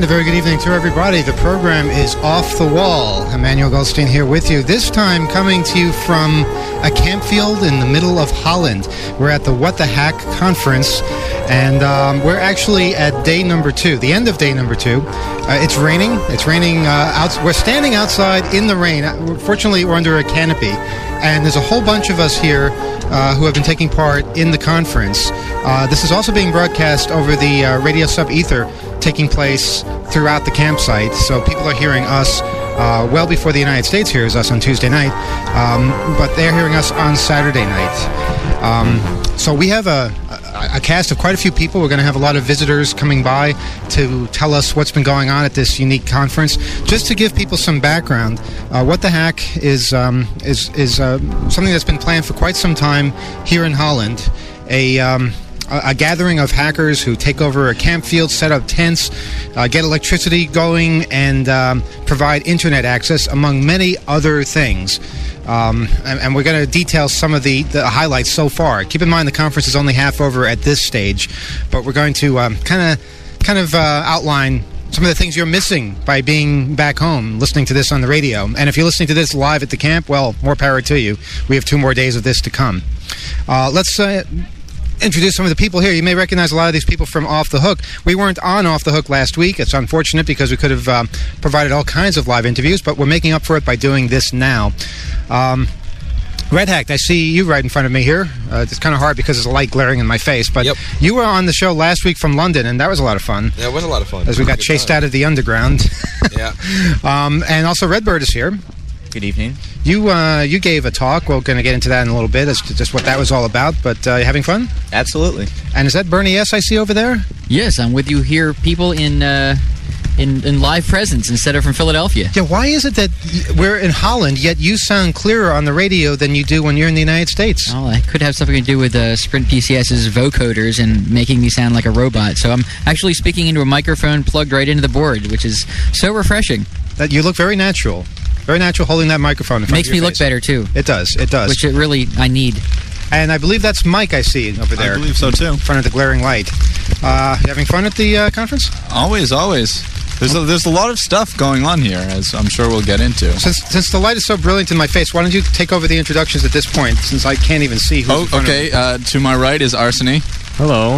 And a very good evening to everybody. The program is Off the Wall. Emmanuel Goldstein here with you. This time coming to you from a camp field in the middle of Holland. We're at the What the Hack conference, and we're actually at day number 2, the end of day number 2. It's raining. It's raining. We're standing outside in the rain. Fortunately, we're under a canopy, and there's a whole bunch of us here who have been taking part in the conference. This is also being broadcast over the Radio Sub Ether, taking place throughout the campsite, so people are hearing us well before the United States hears us on Tuesday night, but they're hearing us on Saturday night. So we have a cast of quite a few people. We're going to have a lot of visitors coming by to tell us what's been going on at this unique conference. Just to give people some background, What the Hack is something that's been planned for quite some time here in Holland. A gathering of hackers who take over a camp field, set up tents, get electricity going, and provide internet access, among many other things. And we're going to detail some of the highlights so far. Keep in mind the conference is only half over at this stage, but we're going to kind of outline some of the things you're missing by being back home, listening to this on the radio. And if you're listening to this live at the camp, well, more power to you. We have 2 more days of this to come. Let's introduce some of the people here. You may recognize a lot of these people from Off the Hook. We weren't on Off the Hook last week. It's unfortunate because we could have provided all kinds of live interviews, but we're making up for it by doing this now. Red Hacked, I see you right in front of me here. It's kind of hard because there's a light glaring in my face, but Yep. You were on the show last week from London, and that was a lot of fun. Yeah, it was a lot of fun. As we got chased out of the underground. Yeah. And also Redbird is here. Good evening. You gave a talk. We're going to get into that in a little bit as to just what that was all about, but you having fun? Absolutely. And is that Bernie S. I see over there? Yes, I'm with you here, people in live presence instead of from Philadelphia. Yeah, why is it that we're in Holland, yet you sound clearer on the radio than you do when you're in the United States? Well, that could have something to do with Sprint PCS's vocoders and making me sound like a robot. So I'm actually speaking into a microphone plugged right into the board, which is so refreshing. That you look very natural. Very natural holding that microphone in front Makes of your me face. look better, too. It does, it does. Which I need. And I believe that's Mike I see over there. I believe so, too. In front of the glaring light. You having fun at the conference? Always. There's a lot of stuff going on here, as I'm sure we'll get into. Since the light is so brilliant in my face, why don't you take over the introductions at this point, since I can't even see who's in front of me. To my right is Arseny. Hello.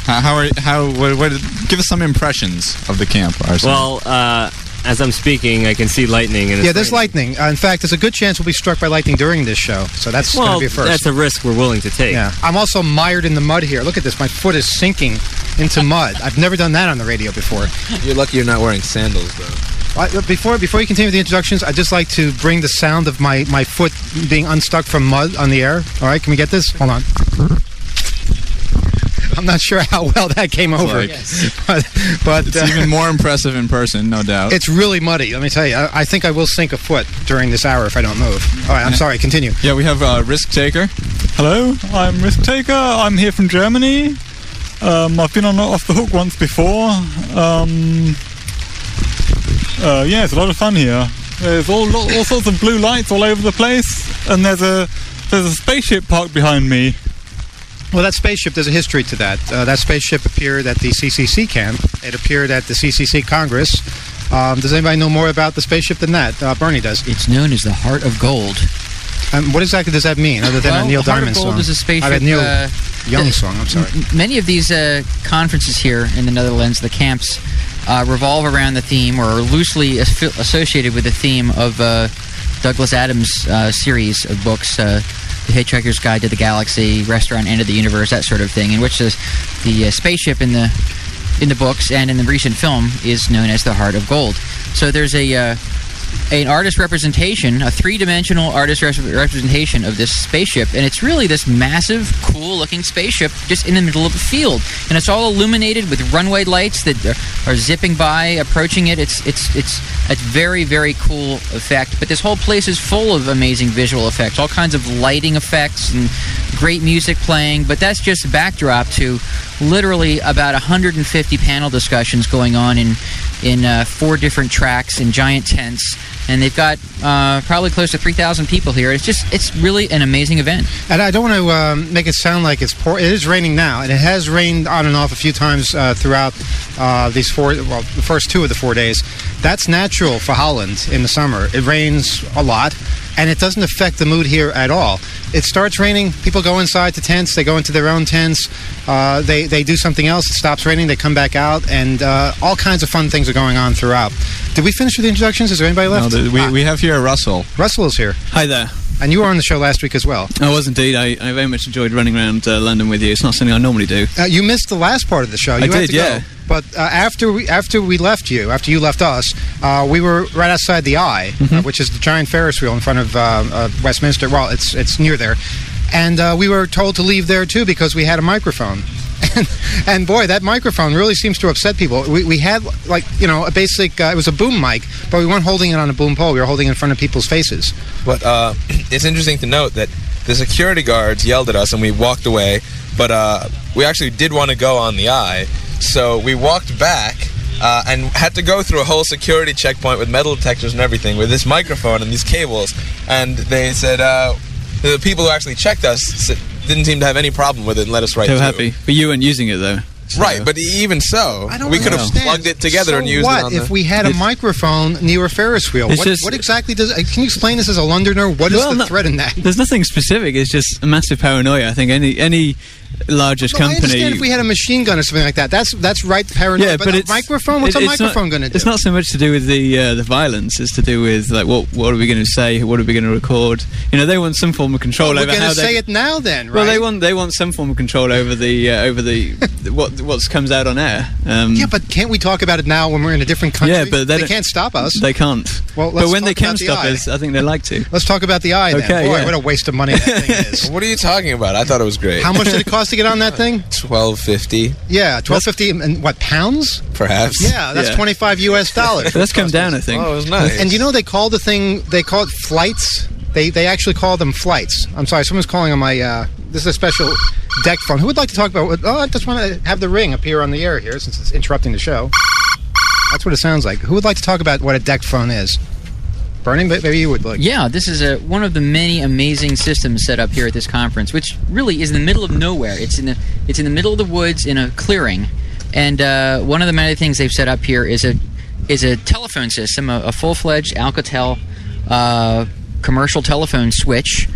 Give us some impressions of the camp, Arseny. Well, as I'm speaking, I can see lightning. And there's lightning. In fact, there's a good chance we'll be struck by lightning during this show, so that's going to be a first. That's a risk we're willing to take. Yeah. I'm also mired in the mud here. Look at this. My foot is sinking into mud. I've never done that on the radio before. You're lucky you're not wearing sandals, though. Before you continue with the introductions, I'd just like to bring the sound of my foot being unstuck from mud on the air. All right, can we get this? Hold on. I'm not sure how well that came over. But it's even more impressive in person, no doubt. It's really muddy, let me tell you. I think I will sink a foot during this hour if I don't move. All right, I'm sorry, continue. Yeah, we have Risk Taker. Hello, I'm Risk Taker. I'm here from Germany. I've been on Off the Hook once before. Yeah, it's a lot of fun here. There's all sorts of blue lights all over the place, and there's a spaceship parked behind me. Well, that spaceship, there's a history to that. That spaceship appeared at the CCC camp. It appeared at the CCC Congress. Does anybody know more about the spaceship than that? Bernie does. It's known as the Heart of Gold. What exactly does that mean, other than a Neil Diamond song? Heart of Gold is a spaceship. Neil Young song, I'm sorry. Many of these conferences here in the Netherlands, the camps, revolve around the theme or are loosely associated with the theme of Douglas Adams' series of books, The Hitchhiker's Guide to the Galaxy, Restaurant End of the Universe, that sort of thing, in which the spaceship in the books and in the recent film is known as the Heart of Gold. So there's an artist representation, a 3-dimensional artist representation of this spaceship, and it's really this massive, cool-looking spaceship just in the middle of a field, and it's all illuminated with runway lights that are zipping by, approaching it. It's a very, very cool effect, but this whole place is full of amazing visual effects, all kinds of lighting effects and great music playing, but that's just a backdrop to literally about 150 panel discussions going on in 4 different tracks in giant tents, and they've got probably close to 3,000 people here. It's really an amazing event. And I don't want to make it sound like it's poor. It is raining now, and it has rained on and off a few times throughout the first 2 of the 4 days. That's natural for Holland in the summer. It rains a lot, and it doesn't affect the mood here at all. It starts raining, people go inside to tents, they go into their own tents, they do something else, it stops raining, they come back out, and all kinds of fun things are going on throughout. Did we finish with the introductions? Is there anybody left? No, we have here Russell. Russell is here. Hi there. And you were on the show last week as well. I was indeed. I very much enjoyed running around London with you. It's not something I normally do. You missed the last part of the show. I did, yeah. But after you left us, we were right outside the Eye, which is the giant Ferris wheel in front of Westminster. Well, it's near there. And we were told to leave there, too, because we had a microphone. And boy, that microphone really seems to upset people. We had, a basic, it was a boom mic, but we weren't holding it on a boom pole. We were holding it in front of people's faces. But it's interesting to note that the security guards yelled at us and we walked away, but we actually did want to go on the Eye, so we walked back and had to go through a whole security checkpoint with metal detectors and everything with this microphone and these cables, and they said the people who actually checked us didn't seem to have any problem with it and let us right through. They were happy. But you weren't using it, though. So. Right, but even so, we could have plugged it together and used it on if we had a microphone near a Ferris wheel? What exactly does... Can you explain this as a Londoner? What is the threat in that? There's nothing specific. It's just a massive paranoia. I think any largest company... I understand if we had a machine gun or something like that. That's right, paranoia. Yeah, but a microphone? What's a microphone going to do? It's not so much to do with the violence. It's to do with, what are we going to say? What are we going to record? They want some form of control over how they... We're going to say it now then, right? Well, they want some form of control over the what comes out on air. Yeah, but can't we talk about it now when we're in a different country? Yeah, but they can't stop us. They can't. Well, but when they can stop us, I think they like to. Let's talk about the Eye then. Okay, Boy, what a waste of money that thing is. What are you talking about? I thought it was great. How much did it cost to get on that thing? $12.50. Yeah, $12.50 and what, pounds? Perhaps. Yeah, that's $25 US. That's come down, I think. Oh, it was nice. And they call the thing, they call it flights. They actually call them flights. I'm sorry, someone's calling on my, this is a special deck phone. Who would like to talk about, I just want to have the ring appear on the air here since it's interrupting the show. That's what it sounds like. Who would like to talk about what a deck phone is? Bernie, maybe you would like. Yeah, this is one of the many amazing systems set up here at this conference, which really is in the middle of nowhere. It's in the middle of the woods in a clearing, and one of the many things they've set up here is a telephone system, a full-fledged Alcatel commercial telephone switch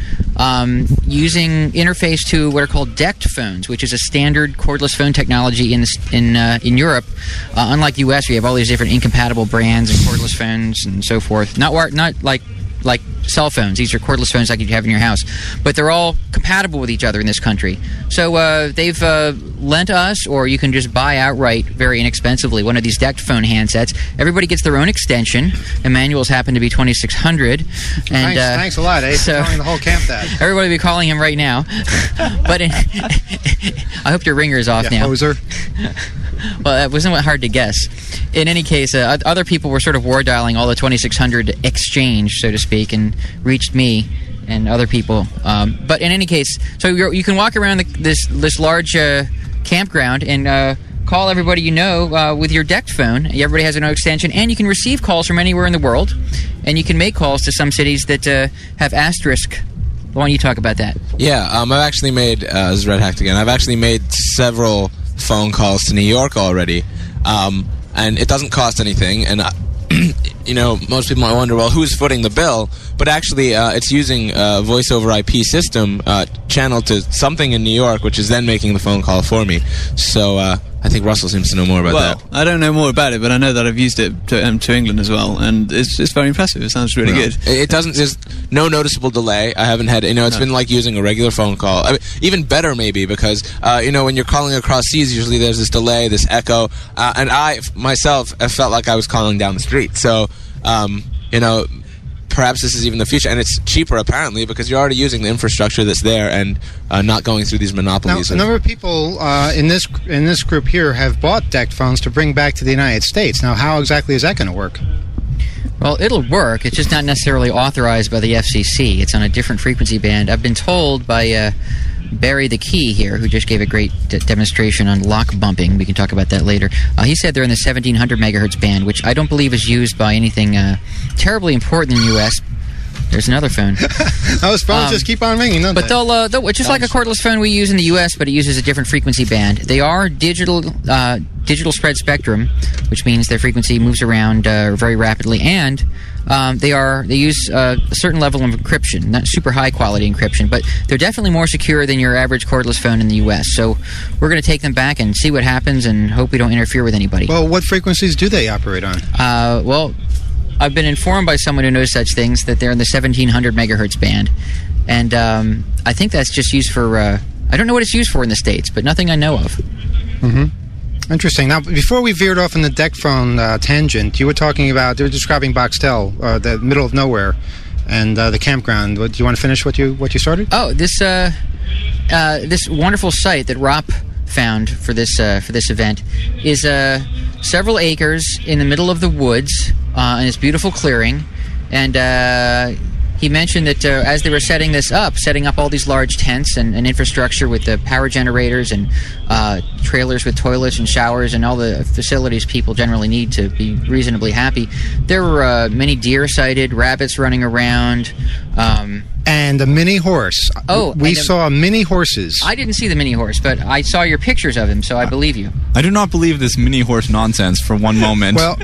using interface to what are called DECT phones, which is a standard cordless phone technology in Europe. Unlike the U.S., we have all these different incompatible brands and cordless phones and so forth. Not like cell phones. These are cordless phones like you have in your house, but they're all compatible with each other in this country. So they've lent us, or you can just buy outright very inexpensively, one of these DECT phone handsets. Everybody gets their own extension. Emmanuel's happened to be 2600. And, thanks a lot, So telling the whole camp that. Everybody will be calling him right now. But I hope your ringer is off now. Hoser. Well, that wasn't hard to guess. In any case, other people were sort of war dialing all the 2600 exchange, so to speak, and reached me and other people. But in any case, so you can walk around this large campground and call everybody you know with your DECT phone. Everybody has an extension, and you can receive calls from anywhere in the world, and you can make calls to some cities that have asterisk. Why don't you talk about that? Yeah, I've actually made, this is Red Hacked again, I've actually made several phone calls to New York already, and it doesn't cost anything, and most people might wonder, well, who's footing the bill? But actually, it's using a voice over IP system channeled to something in New York, which is then making the phone call for me. So I think Russell seems to know more about that. I don't know more about it, but I know that I've used it to England as well, and it's very impressive. It sounds really good. It doesn't. There's no noticeable delay. I haven't had. It's been like using a regular phone call. I mean, even better maybe because when you're calling across seas, usually there's this delay, this echo, and I myself have felt like I was calling down the street. So perhaps this is even the future, and it's cheaper apparently because you're already using the infrastructure that's there and not going through these monopolies. Now, a number of people in this group here have bought DECT phones to bring back to the United States. Now, how exactly is that going to work? Well, it'll work. It's just not necessarily authorized by the FCC. It's on a different frequency band. I've been told by Barry the Key here, who just gave a great demonstration on lock bumping. We can talk about that later. He said they're in the 1700 megahertz band, which I don't believe is used by anything terribly important in the U.S., There's another phone. Those phones just keep on ringing, don't But they? they'll it's just like a cordless phone we use in the U.S., but it uses a different frequency band. They are digital spread spectrum, which means their frequency moves around very rapidly, and they use a certain level of encryption, not super high quality encryption, but they're definitely more secure than your average cordless phone in the U.S. So we're going to take them back and see what happens, and hope we don't interfere with anybody. Well, what frequencies do they operate on? Well, I've been informed by someone who knows such things that they're in the 1700 megahertz band, and I think that's just used for. I don't know what it's used for in the States, but nothing I know of. Mm-hmm. Interesting. Now, before we veered off in the deck phone tangent, you were talking about, you were describing Boxtel, the middle of nowhere, and the campground. Do you want to finish what you started? Oh, this wonderful site that Rop found for this event is several acres in the middle of the woods in this beautiful clearing, and he mentioned that as they were setting up all these large tents and infrastructure with the power generators and trailers with toilets and showers and all the facilities people generally need to be reasonably happy, there were many deer sighted, rabbits running around, and a mini horse. Oh, we saw mini horses. I didn't see the mini horse, but I saw your pictures of him, so I believe you. I do not believe this mini horse nonsense for one moment. Well,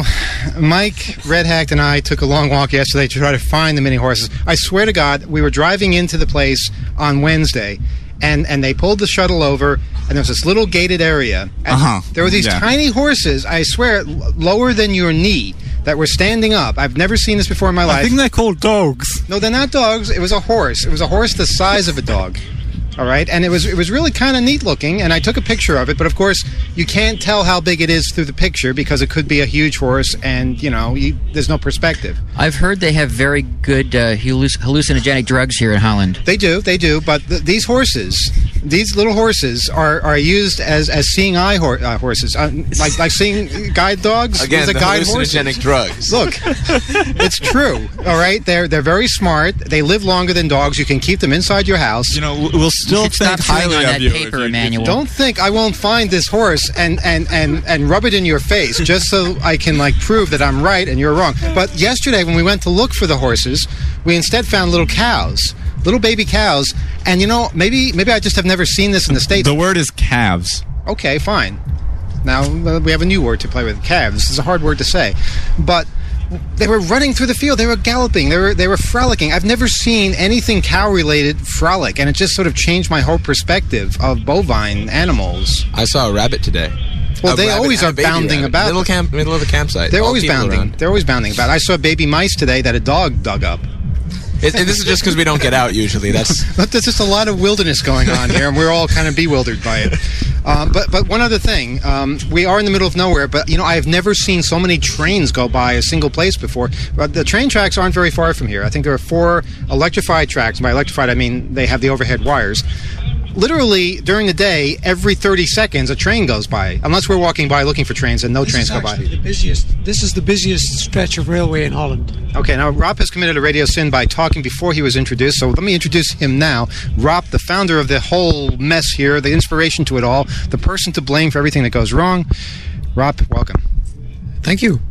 Mike Redhack and I took a long walk yesterday to try to find the mini horses. I swear to God, we were driving into the place on Wednesday, and they pulled the shuttle over, and there was this little gated area. And there were these tiny horses, I swear, lower than your knee, that were standing up. I've never seen this before in my life. I think they're called dogs. No, they're not dogs. It was a horse. It was a horse the size of a dog. All right, and it was really kind of neat looking, and I took a picture of it. But of course, you can't tell how big it is through the picture because it could be a huge horse, and there's no perspective. I've heard they have very good hallucinogenic drugs here in Holland. They do, but these horses, these little horses, are used as seeing eye horses, like seeing guide dogs. Again, the guide hallucinogenic drugs. Look, it's true. All right, they're very smart. They live longer than dogs. You can keep them inside your house. We'll still think highly of you. Paper, Emmanuel. Don't think I won't find this horse and rub it in your face just so I can prove that I'm right and you're wrong. But yesterday when we went to look for the horses, we instead found little cows, little baby cows, and maybe I just have never seen this in the States. The word is calves. Okay, fine. Now we have a new word to play with. Calves. This is a hard word to say, but they were running through the field. They were galloping. They were frolicking. I've never seen anything cow-related frolic, and it just sort of changed my whole perspective of bovine animals. I saw a rabbit today. Well, they always are bounding about. Middle of the campsite. They're always bounding. Around. They're always bounding about. I saw baby mice today that a dog dug up. This is just because we don't get out usually. There's just a lot of wilderness going on here, and we're all kind of bewildered by it. But one other thing, we are in the middle of nowhere, but I have never seen so many trains go by a single place before. But the train tracks aren't very far from here. I think there are 4 electrified tracks. By electrified, I mean they have the overhead wires. Literally, during the day, every 30 seconds, a train goes by. Unless we're walking by looking for trains and no trains go by. This is the busiest stretch of railway in Holland. Okay, now Rob has committed a radio sin by talking before he was introduced, so let me introduce him now. Rob, the founder of the whole mess here, the inspiration to it all, the person to blame for everything that goes wrong. Rob, welcome. Thank you.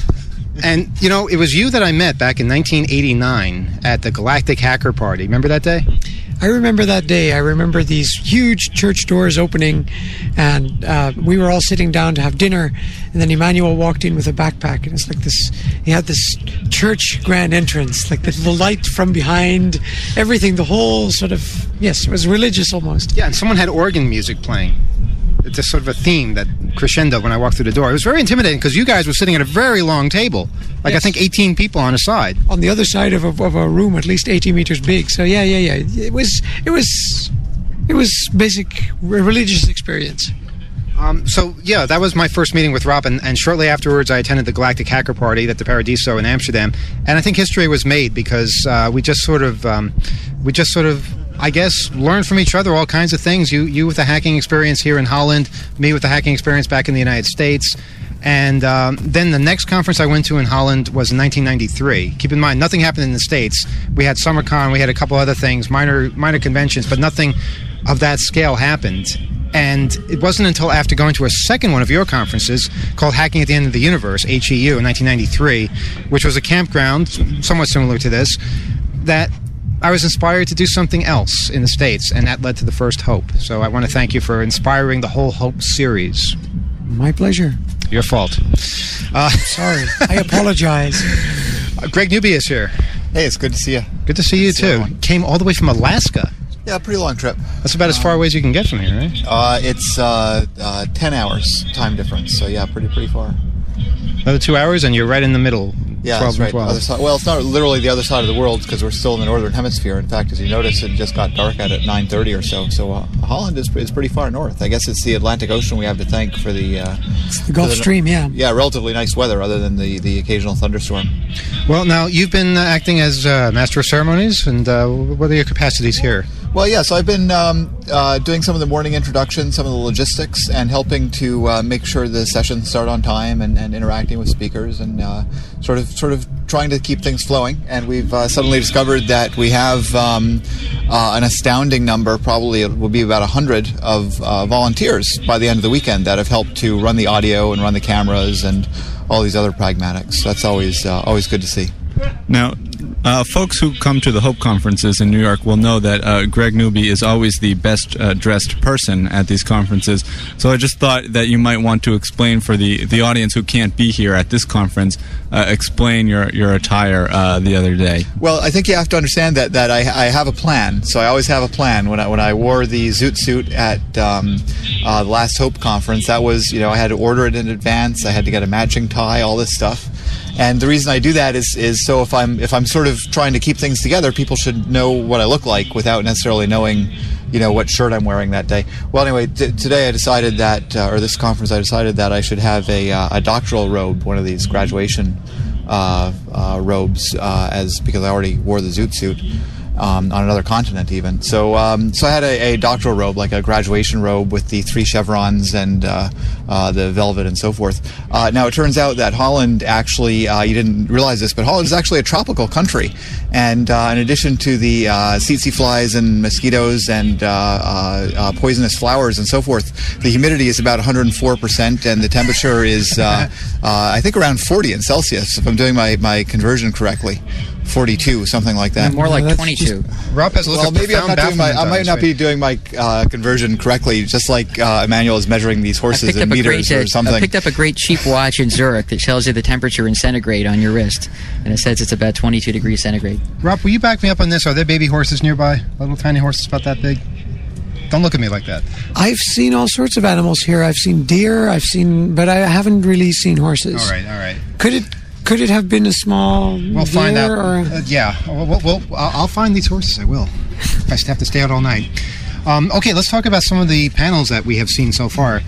And, it was you that I met back in 1989 at the Galactic Hacker Party. Remember that day? I remember that day. I remember these huge church doors opening, and we were all sitting down to have dinner, and then Emmanuel walked in with a backpack, and it's like this, he had this church grand entrance, like the light from behind, everything, the whole sort of, yes, it was religious almost. Yeah, and someone had organ music playing. It's just sort of a theme that crescendo when I walked through the door. It was very intimidating because you guys were sitting at a very long table. Yes. I think 18 people on a side. On the other side of a room at least 80 meters big. So yeah. It was basic religious experience. That was my first meeting with Rob, and shortly afterwards I attended the Galactic Hacker Party at the Paradiso in Amsterdam, and I think history was made because we just sort of I guess, learn from each other all kinds of things. You with the hacking experience here in Holland, me with the hacking experience back in the United States. And then the next conference I went to in Holland was in 1993. Keep in mind, nothing happened in the States. We had SummerCon, we had a couple other things, minor conventions, but nothing of that scale happened. And it wasn't until after going to a second one of your conferences called Hacking at the End of the Universe, HEU, in 1993, which was a campground somewhat similar to this, that I was inspired to do something else in the States, and that led to the first Hope. So I want to thank you for inspiring the whole Hope series. My pleasure. Your fault. Sorry. I apologize. Greg Newby is here. Hey, it's good to see you. Good to see you, too. Came all the way from Alaska. Yeah, pretty long trip. That's about as far away as you can get from here, right? It's 10 hours time difference, so yeah, pretty far. Another 2 hours, and you're right in the middle. Yeah, 12 that's right. 12. Other side, well, it's not literally the other side of the world because we're still in the northern hemisphere. In fact, as you notice, it just got dark out at 9:30 or so. So Holland is pretty far north. I guess it's the Atlantic Ocean we have to thank for the it's the Gulf Stream. Yeah. Yeah, relatively nice weather other than the occasional thunderstorm. Well, now you've been acting as Master of Ceremonies, and what are your capacities here? Well, yeah, so I've been doing some of the morning introductions, some of the logistics, and helping to make sure the sessions start on time and interacting with speakers and sort of trying to keep things flowing. And we've suddenly discovered that we have an astounding number, probably it will be about 100 of volunteers by the end of the weekend that have helped to run the audio and run the cameras and all these other pragmatics. That's always good to see. Now, folks who come to the Hope conferences in New York will know that Greg Newby is always the best dressed person at these conferences. So I just thought that you might want to explain for the audience who can't be here at this conference, explain your attire the other day. Well, I think you have to understand that I have a plan. So I always have a plan. When I wore the Zoot suit at the last Hope conference, that was, I had to order it in advance. I had to get a matching tie, all this stuff. And the reason I do that is so if I'm sort of trying to keep things together, people should know what I look like without necessarily knowing, what shirt I'm wearing that day. Well, anyway, today I decided that, or this conference, I decided that I should have a doctoral robe, one of these graduation robes, because I already wore the Zoot suit. On another continent even. So I had a doctoral robe, like a graduation robe with the 3 chevrons and the velvet and so forth. Now it turns out that Holland actually, you didn't realize this, but Holland is actually a tropical country. And in addition to the tsetse flies and mosquitoes and poisonous flowers and so forth, the humidity is about 104% and the temperature is, I think, around 40 in Celsius, if I'm doing my conversion correctly. 42, something like that. More like 22. Rob has a look maybe I might not be doing my conversion correctly, just like Emmanuel is measuring these horses in meters or something. I picked up a great cheap watch in Zurich that tells you the temperature in centigrade on your wrist, and it says it's about 22 degrees centigrade. Rob, will you back me up on this? Are there baby horses nearby? Little tiny horses about that big? Don't look at me like that. I've seen all sorts of animals here. I've seen deer, but I haven't really seen horses. All right. Could it have been a small We'll find out. Or? Yeah. I'll find these horses. I will. I have to stay out all night. Okay, let's talk about some of the panels that we have seen so far.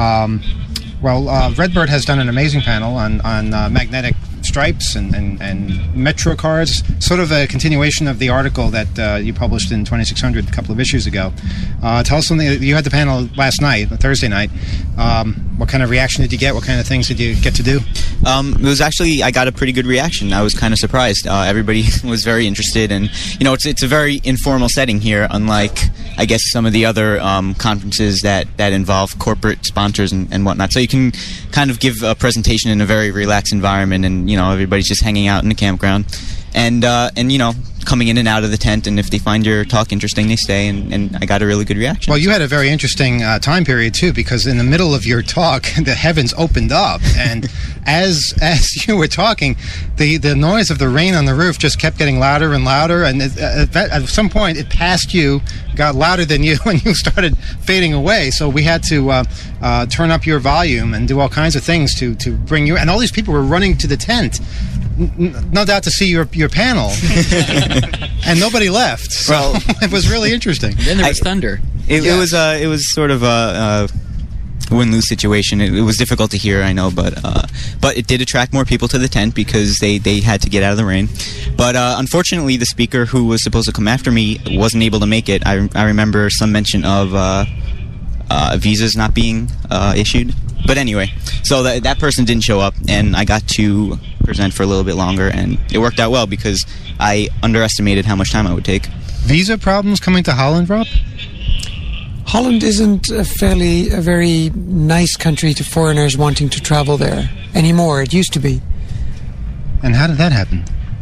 Redbird has done an amazing panel on magnetic stripes and metro cards, sort of a continuation of the article that you published in 2600 a couple of issues ago. Tell us something. You had the panel last night, Thursday night. What kind of reaction did you get? What kind of things did you get to do? It was actually, I got a pretty good reaction. I was kind of surprised. Everybody was very interested, and it's a very informal setting here, unlike I guess some of the other conferences that involve corporate sponsors and whatnot. So you can kind of give a presentation in a very relaxed environment, and everybody's just hanging out in the campground, and coming in and out of the tent, and if they find your talk interesting, they stay, and I got a really good reaction. Well, you had a very interesting time period, too, because in the middle of your talk, the heavens opened up, and as you were talking, the noise of the rain on the roof just kept getting louder and louder, and at some point, it passed you, got louder than you, and you started fading away, so we had to turn up your volume and do all kinds of things to bring you, and all these people were running to the tent, no doubt to see your panel, and nobody left. So well, it was really interesting. Then there was thunder. It was sort of a win-lose situation. It was difficult to hear, I know, but it did attract more people to the tent because they had to get out of the rain. But unfortunately, the speaker who was supposed to come after me wasn't able to make it. I remember some mention of visas not being issued. But anyway, so that person didn't show up, and I got to present for a little bit longer, and it worked out well because I underestimated how much time I would take. Visa problems coming to Holland, Rob? Holland isn't a very nice country to foreigners wanting to travel there anymore. It used to be. And how did that happen?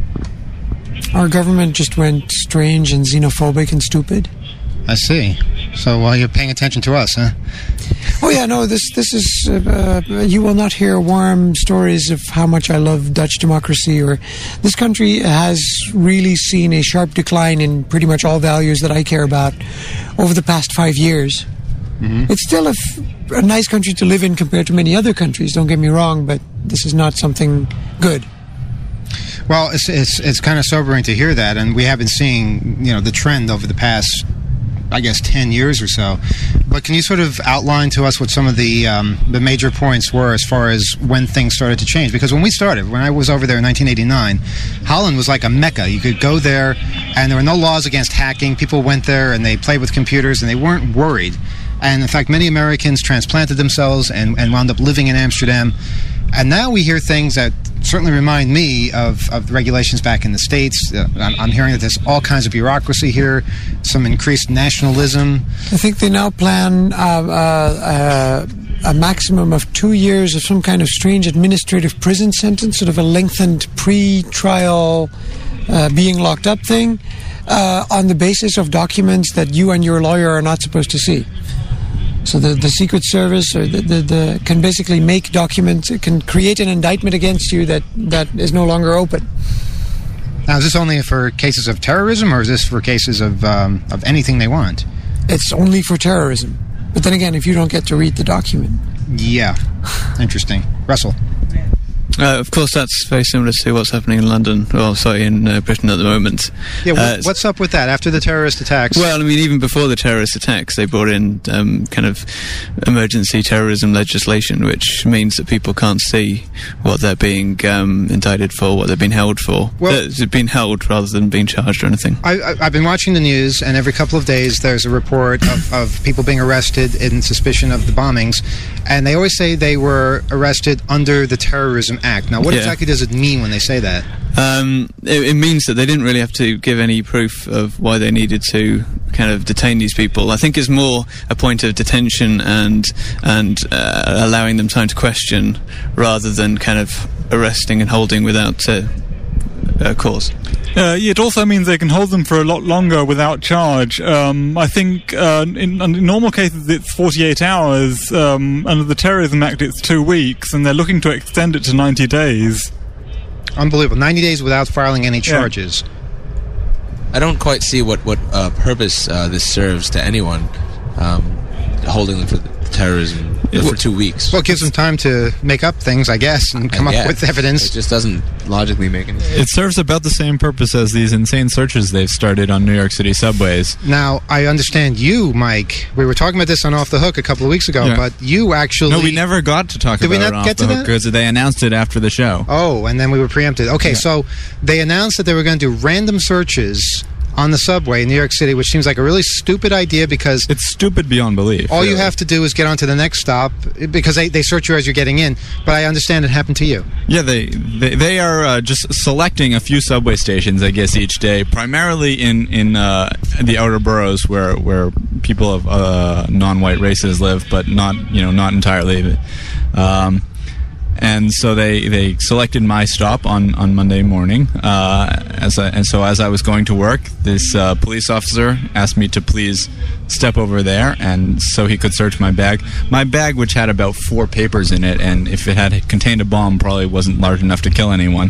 Our government just went strange and xenophobic and stupid. I see. So you're paying attention to us, huh? Oh yeah, no. This is. You will not hear warm stories of how much I love Dutch democracy. Or this country has really seen a sharp decline in pretty much all values that I care about over the past 5 years. Mm-hmm. It's still a nice country to live in compared to many other countries. Don't get me wrong, but this is not something good. Well, it's kind of sobering to hear that, and we have been seeing the trend over the past, I guess, 10 years or so. But can you sort of outline to us what some of the major points were as far as when things started to change? Because when I was over there in 1989, Holland was like a mecca. You could go there, and there were no laws against hacking. People went there, and they played with computers, and they weren't worried. And, in fact, many Americans transplanted themselves and wound up living in Amsterdam. And now we hear things that certainly remind me of the regulations back in the States. I'm hearing that there's all kinds of bureaucracy here, some increased nationalism. I think they now plan a maximum of 2 years of some kind of strange administrative prison sentence, sort of a lengthened pre-trial being locked up thing, on the basis of documents that you and your lawyer are not supposed to see. So the Secret Service or the can basically make documents, it can create an indictment against you that is no longer open. Now, is this only for cases of terrorism, or is this for cases of anything they want? It's only for terrorism. But then again, if you don't get to read the document. Yeah. Interesting. Russell? Of course, that's very similar to what's happening in London, in Britain at the moment. Yeah, what's up with that after the terrorist attacks? Well, I mean, even before the terrorist attacks, they brought in kind of emergency terrorism legislation, which means that people can't see what they're being indicted for, what they're being held for. Well, they're being held rather than being charged or anything. I've been watching the news, and every couple of days there's a report of people being arrested in suspicion of the bombings, and they always say they were arrested under the Terrorism Act. Now, what exactly does it mean when they say that? It means that they didn't really have to give any proof of why they needed to kind of detain these people. I think it's more a point of detention and allowing them time to question rather than kind of arresting and holding without cause. It also means they can hold them for a lot longer without charge. I think in normal cases it's 48 hours. Under the Terrorism Act it's 2 weeks, and they're looking to extend it to 90 days. Unbelievable. 90 days without filing any charges. I don't quite see what purpose this serves to anyone, holding them for terrorism for 2 weeks. Well, it gives them time to make up things, I guess, and come up with evidence. It just doesn't logically make any sense. It serves about the same purpose as these insane searches they've started on New York City subways. Now, I understand you, Mike. We were talking about this on Off the Hook a couple of weeks ago, but you actually... No, we never got to talk about it on Off the Hook because they announced it after the show. Oh, and then we were preempted. Okay, so they announced that they were going to do random searches on the subway in New York City, which seems like a really stupid idea because... It's stupid beyond belief. All you have to do is get onto the next stop because they search you as you're getting in. But I understand it happened to you. Yeah, they are just selecting a few subway stations, I guess, each day, primarily in the outer boroughs where people of non-white races live, but not entirely. And so they selected my stop on Monday morning. As I was going to work, this police officer asked me to please step over there, and so he could search my bag. My bag, which had about 4 papers in it, and if it had contained a bomb, probably wasn't large enough to kill anyone.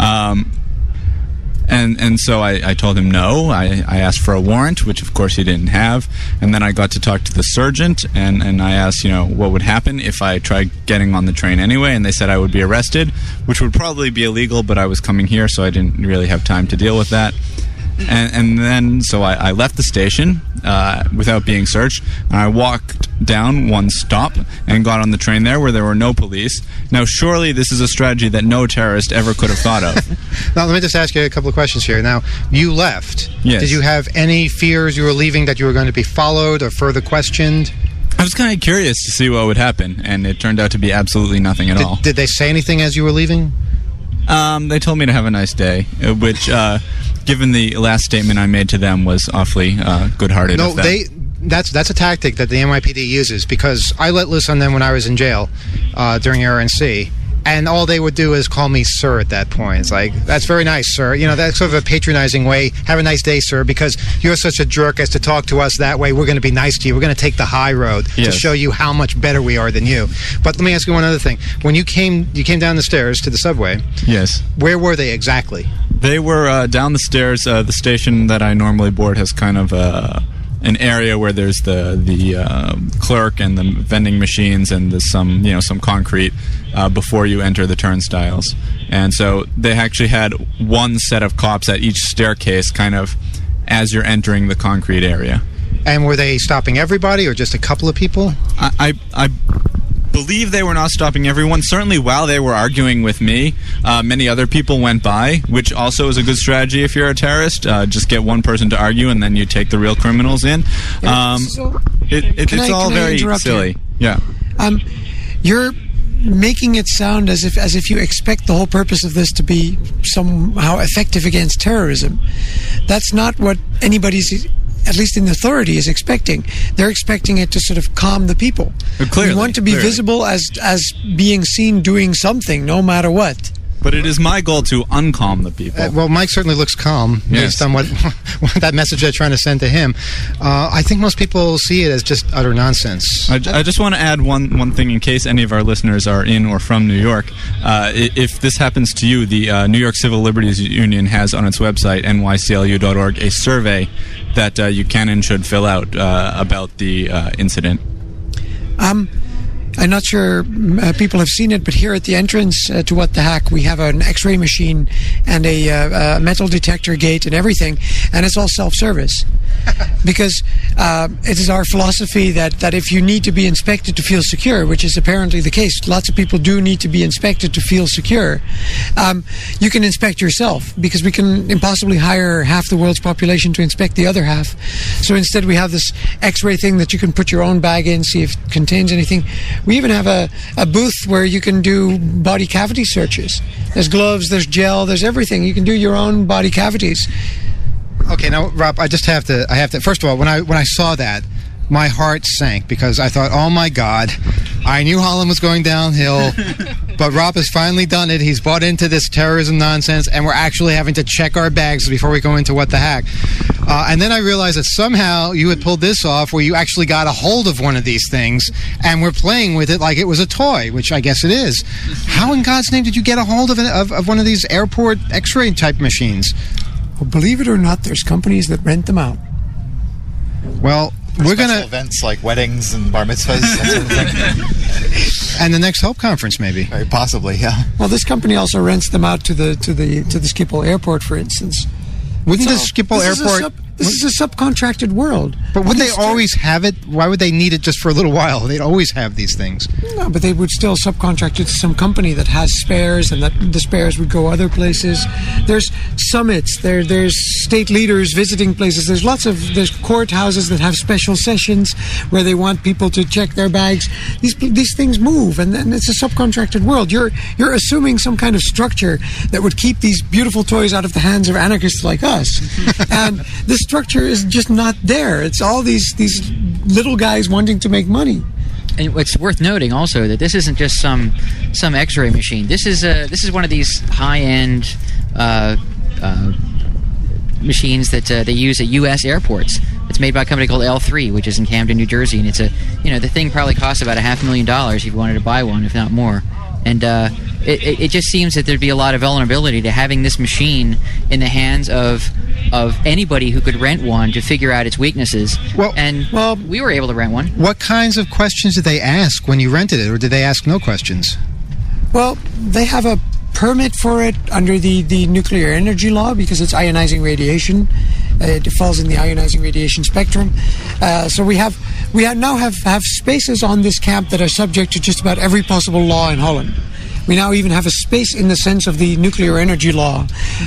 And so I told him no. I asked for a warrant, which of course he didn't have. And then I got to talk to the sergeant, and I asked, what would happen if I tried getting on the train anyway. And they said I would be arrested, which would probably be illegal, but I was coming here, so I didn't really have time to deal with that. And then, so I left the station without being searched, and I walked down one stop and got on the train there where there were no police. Now, surely this is a strategy that no terrorist ever could have thought of. Now, let me just ask you a couple of questions here. Now, you left. Yes. Did you have any fears you were leaving that you were going to be followed or further questioned? I was kind of curious to see what would happen, and it turned out to be absolutely nothing at all. Did they say anything as you were leaving? They told me to have a nice day, which, given the last statement I made to them, was awfully good-hearted. No, of them. that's a tactic that the NYPD uses, because I let loose on them when I was in jail during RNC. And all they would do is call me sir at that point. It's like, that's very nice, sir. You know, that's sort of a patronizing way. Have a nice day, sir, because you're such a jerk as to talk to us that way. We're going to be nice to you. We're going to take the high road to show you how much better we are than you. But let me ask you one other thing. When you came down the stairs to the subway. Yes. Where were they exactly? They were down the stairs. The station that I normally board has kind of an area where there's the clerk and the vending machines, and there's some concrete before you enter the turnstiles. And so they actually had one set of cops at each staircase, kind of as you're entering the concrete area. And were they stopping everybody or just a couple of people? I believe they were not stopping everyone. Certainly while they were arguing with me, many other people went by, which also is a good strategy if you're a terrorist. Just get one person to argue and then you take the real criminals in. It's all very silly. Yeah. You're making it sound as if you expect the whole purpose of this to be somehow effective against terrorism. That's not what anybody's, at least in authority, is expecting. They're expecting it to sort of calm the people. Clearly, we want to be visible as being seen doing something, no matter what. But it is my goal to uncalm the people. Well, Mike certainly looks calm based on what that message they're trying to send to him. I think most people see it as just utter nonsense. I just want to add one thing in case any of our listeners are in or from New York. If this happens to you, the New York Civil Liberties Union has on its website, nyclu.org, a survey that you can and should fill out about the incident. I'm not sure people have seen it, but here at the entrance to What the Hack, we have an X-ray machine and a metal detector gate and everything, and it's all self-service. Because it is our philosophy that if you need to be inspected to feel secure, which is apparently the case, lots of people do need to be inspected to feel secure, you can inspect yourself, because we can impossibly hire half the world's population to inspect the other half. So instead we have this X-ray thing that you can put your own bag in, see if it contains anything. We even have a booth where you can do body cavity searches. There's gloves, there's gel, there's everything. You can do your own body cavities. Okay, now, Rob, I have to. First of all, when I saw that, my heart sank, because I thought, oh my God, I knew Holland was going downhill, but Rob has finally done it. He's bought into this terrorism nonsense, and we're actually having to check our bags before we go into What the Hack. And then I realized that somehow you had pulled this off, where you actually got a hold of one of these things, and we're playing with it like it was a toy, which I guess it is. How in God's name did you get a hold of one of these airport X-ray type machines? Well, believe it or not, there's companies that rent them out. Well, we're going to events like weddings and bar mitzvahs, that sort of thing. And the next Hope Conference, maybe. Very possibly, yeah. Well, this company also rents them out to the Schiphol Airport, for instance. Wouldn't the Schiphol Airport... This is a subcontracted world. But would they always have it? Why would they need it just for a little while? They'd always have these things. No, but they would still subcontract it to some company that has spares, and that the spares would go other places. There's summits. There's state leaders visiting places. There's courthouses that have special sessions where they want people to check their bags. These things move, and it's a subcontracted world. You're assuming some kind of structure that would keep these beautiful toys out of the hands of anarchists like us. And this structure is just not there. It's all these little guys wanting to make money. And it's worth noting also that this isn't just some X-ray machine. This is one of these high-end machines that they use at U.S. airports. It's made by a company called L3, which is in Camden, New Jersey, and it's the thing probably costs about $500,000 if you wanted to buy one, if not more. And it just seems that there'd be a lot of vulnerability to having this machine in the hands of anybody who could rent one to figure out its weaknesses. Well, we were able to rent one. What kinds of questions did they ask when you rented it, or did they ask no questions? Well, they have a permit for it under the nuclear energy law, because it's ionizing radiation. It falls in the ionizing radiation spectrum. So we now have spaces on this camp that are subject to just about every possible law in Holland. We now even have a space in the sense of the nuclear energy law.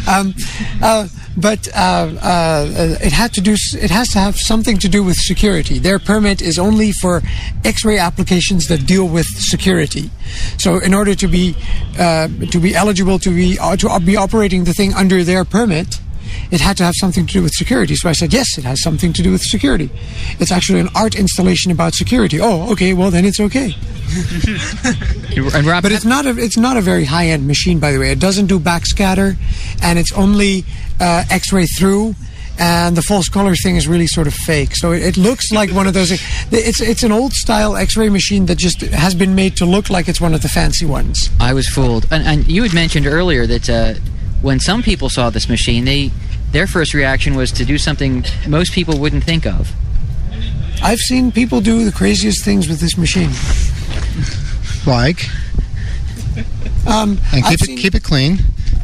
But it has to have something to do with security. Their permit is only for X-ray applications that deal with security. So in order to be eligible to be operating the thing under their permit, it had to have something to do with security. So I said, yes, it has something to do with security. It's actually an art installation about security. Oh, okay, well then it's okay. And Rob, but it's not a very high-end machine, by the way. It doesn't do backscatter, and it's only X-ray through. And the false color thing is really sort of fake. So it looks like one of those. It's an old style X-ray machine that just has been made to look like it's one of the fancy ones. I was fooled. And you had mentioned earlier that when some people saw this machine, their first reaction was to do something most people wouldn't think of. I've seen people do the craziest things with this machine. Like? And keep it clean.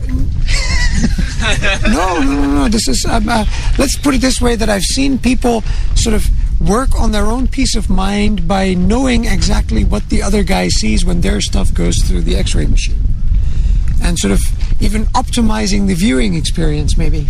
No. This is. Let's put it this way: that I've seen people sort of work on their own peace of mind by knowing exactly what the other guy sees when their stuff goes through the X-ray machine, and sort of even optimizing the viewing experience, maybe.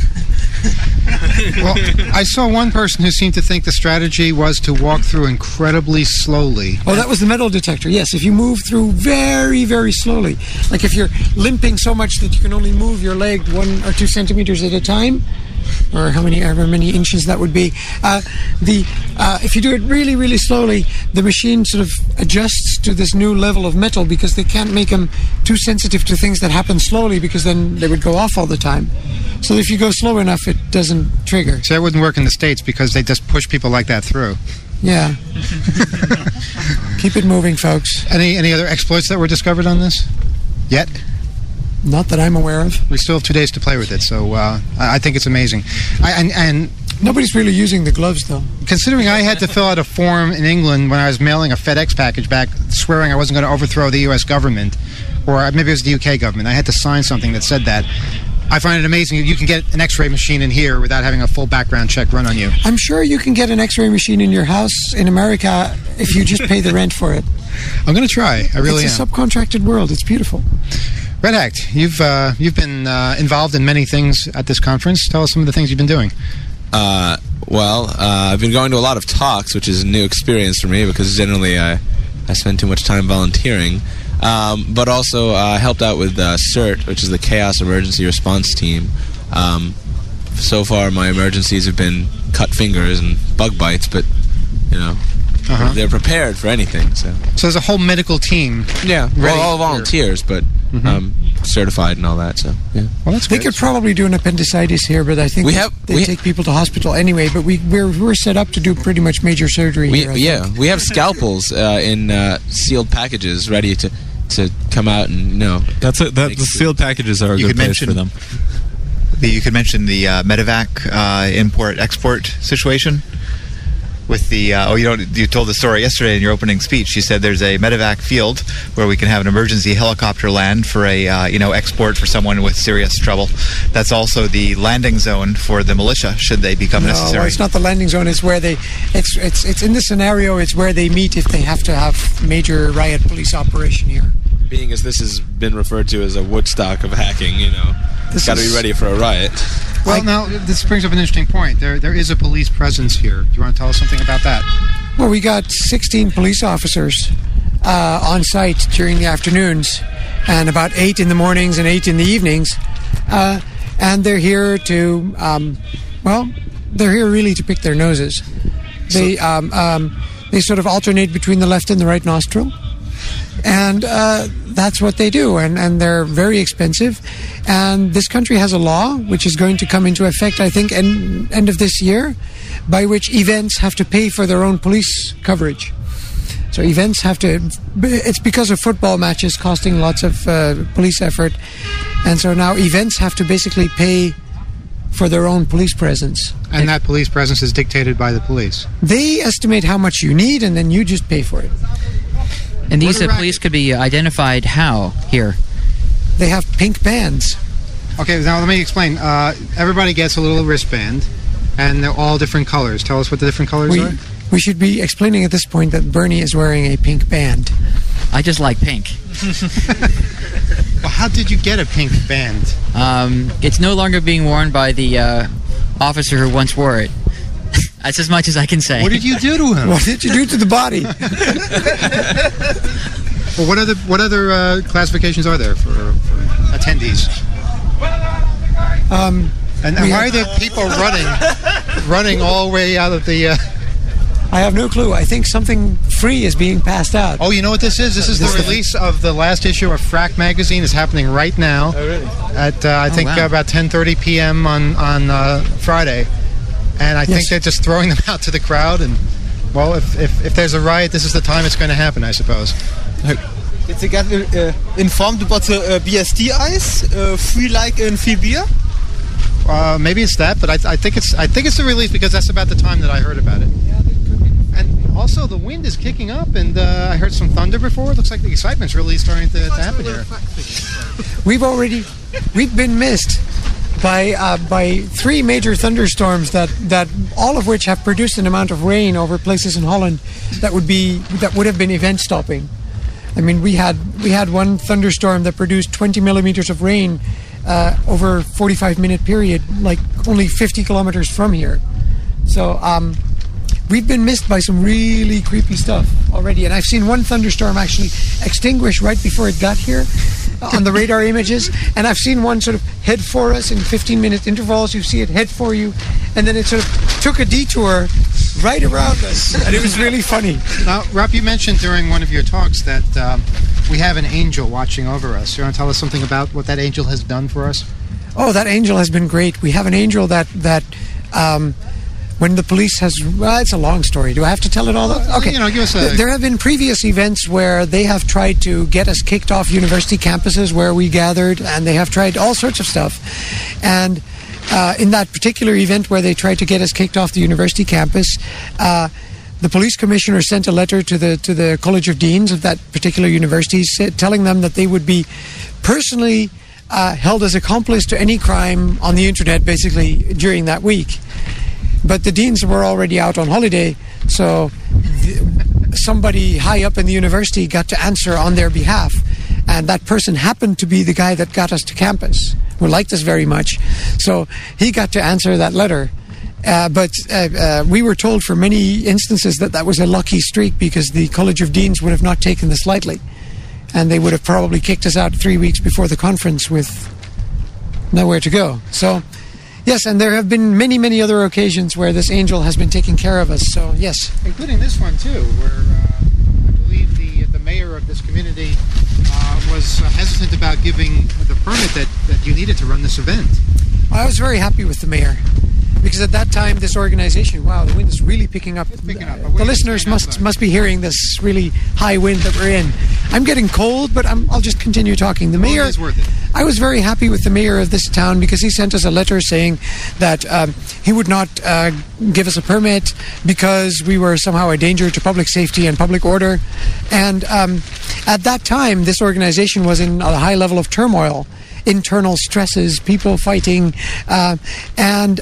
Well, I saw one person who seemed to think the strategy was to walk through incredibly slowly. Oh, that was the metal detector. Yes, if you move through very, very slowly, like if you're limping so much that you can only move your leg 1 or 2 centimeters at a time, or however many inches that would be. If you do it really, really slowly, the machine sort of adjusts to this new level of metal because they can't make them too sensitive to things that happen slowly, because then they would go off all the time. So if you go slow enough, it doesn't trigger. So that wouldn't work in the States because they just push people like that through. Yeah. Keep it moving, folks. Any other exploits that were discovered on this yet? Not that I'm aware of. We still have 2 days to play with it, so I think it's amazing. And nobody's really using the gloves, though. Considering I had to fill out a form in England when I was mailing a FedEx package back, swearing I wasn't going to overthrow the U.S. government, or maybe it was the U.K. government. I had to sign something that said that. I find it amazing you can get an X-ray machine in here without having a full background check run on you. I'm sure you can get an X-ray machine in your house in America if you just pay the rent for it. I'm going to try. I really am. It's a subcontracted world. It's beautiful. Red Hacked, you've been involved in many things at this conference. Tell us some of the things you've been doing. I've been going to a lot of talks, which is a new experience for me because generally I spend too much time volunteering. But also helped out with CERT, which is the Chaos Emergency Response Team. So far, my emergencies have been cut fingers and bug bites, but they're prepared for anything. So there's a whole medical team. Yeah, well, all volunteers, but certified and all that. So yeah, well, that's they good. could probably do an appendicitis here, but I think they take people to hospital anyway. But we're set up to do pretty much major surgery here. We have scalpels in sealed packages ready to come out and the sealed packages are a good place for them. You could mention the Medevac import-export situation with the you told the story yesterday in your opening speech. You said there's a Medevac field where we can have an emergency helicopter land for a export for someone with serious trouble. That's also the landing zone for the militia should they become necessary. No, it's not the landing zone. It's where it's in this scenario. It's where they meet if they have to have major riot police operation here. Being as this has been referred to as a Woodstock of hacking, it's got to be ready for a riot. Well, now, this brings up an interesting point. There is a police presence here. Do you want to tell us something about that? Well, we got 16 police officers on site during the afternoons, and about 8 in the mornings and 8 in the evenings. And they're here to, they're here really to pick their noses. They sort of alternate between the left and the right nostril. And that's what they do, and they're very expensive. And this country has a law which is going to come into effect, I think, end of this year, by which events have to pay for their own police coverage. So events have to... It's because of football matches costing lots of police effort. And so now events have to basically pay for their own police presence. And that police presence is dictated by the police? They estimate how much you need, and then you just pay for it. And these police could be identified how here? They have pink bands. Okay, now let me explain. Everybody gets a little wristband, and they're all different colors. Tell us what the different colors are. We should be explaining at this point that Bernie is wearing a pink band. I just like pink. Well, how did you get a pink band? It's no longer being worn by the officer who once wore it. That's as much as I can say. What did you do to him? What did you do to the body? Well, what other classifications are there for attendees? And why are there people running all the way out of the... I have no clue. I think something free is being passed out. Oh, you know what this is? This is the release of the last issue of Frack Magazine. It's happening right now. Oh, really? At, I think, about 10:30 p.m. on Friday. And I think they're just throwing them out to the crowd. And, well, if there's a riot, this is the time it's going to happen, I suppose. Did they get informed about the BSD ice? Free like in free beer? Maybe it's that, but I think it's the release because that's about the time that I heard about it. And also, the wind is kicking up, and I heard some thunder before. It looks like the excitement's really starting to happen here. We've been missed by 3 major thunderstorms that all of which have produced an amount of rain over places in Holland that would have been event stopping. I mean, we had one thunderstorm that produced 20 millimeters of rain over a 45-minute period, like only 50 kilometers from here. So we've been missed by some really creepy stuff already. And I've seen one thunderstorm actually extinguish right before it got here on the radar images. And I've seen one sort of head for us in 15-minute intervals. You see it head for you. And then it sort of took a detour right around us. And it was really funny. Now, Rob, you mentioned during one of your talks that we have an angel watching over us. You want to tell us something about what that angel has done for us? Oh, that angel has been great. We have an angel that when the police has... Well, it's a long story. Do I have to tell it all? Okay. Give us a... There have been previous events where they have tried to get us kicked off university campuses where we gathered, and they have tried all sorts of stuff. And in that particular event where they tried to get us kicked off the university campus, the police commissioner sent a letter to the College of Deans of that particular university telling them that they would be personally held as accomplice to any crime on the internet, basically, during that week. But the deans were already out on holiday, so somebody high up in the university got to answer on their behalf. And that person happened to be the guy that got us to campus, who liked us very much. So he got to answer that letter. But we were told for many instances that was a lucky streak because the College of Deans would have not taken this lightly. And they would have probably kicked us out 3 weeks before the conference with nowhere to go. So, yes, and there have been many, many other occasions where this angel has been taking care of us. So, yes. Including this one, too, where I believe the mayor of this community was hesitant about giving the permit that you needed to run this event. Well, I was very happy with the mayor. Because at that time, this organization, wow, the wind is really picking up. It's picking up. The listeners must be hearing this really high wind that we're in. I'm getting cold, but I'll just continue talking. The mayor is worth it. I was very happy with the mayor of this town because he sent us a letter saying that he would not give us a permit because we were somehow a danger to public safety and public order. And at that time, this organization was in a high level of turmoil, internal stresses, people fighting, and